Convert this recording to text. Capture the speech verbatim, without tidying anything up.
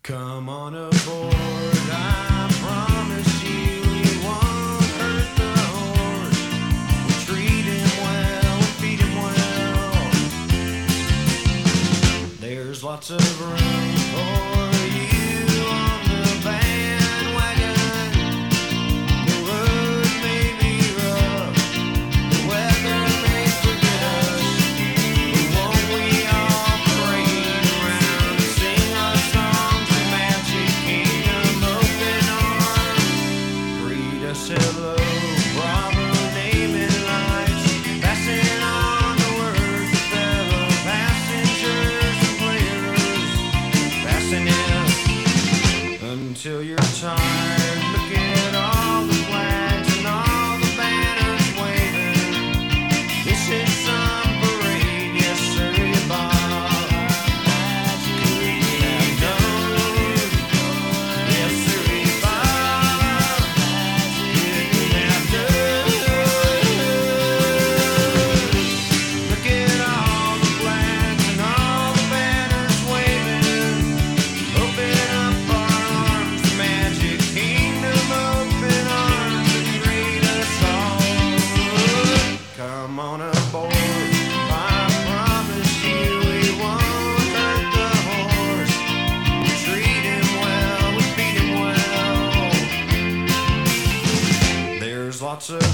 Come on aboard, I promise you we won't hurt the horse. We treat him well, we feed him well. There's lots of room for you on the bandwagon. The road may be rough, the weather may forget us, but won't we all parade around and sing our songs of Magic Kingdom? Open arms, greet us hello, bravo, naming lights, passing on the word to fellow passengers and players, passing in until you're tired. Look at all the flags and all the banners waving. This is some parade, yes sir, Bob. Couldn't have known, yes sir, Bob. Couldn't have known. Look at all the flags and all the banners waving. Open up our arms to Magic Kingdom. Open arms and greet us all. Come on aboard, I promise you we won't hurt the horse. We treat him well, we feed him well. There's lots of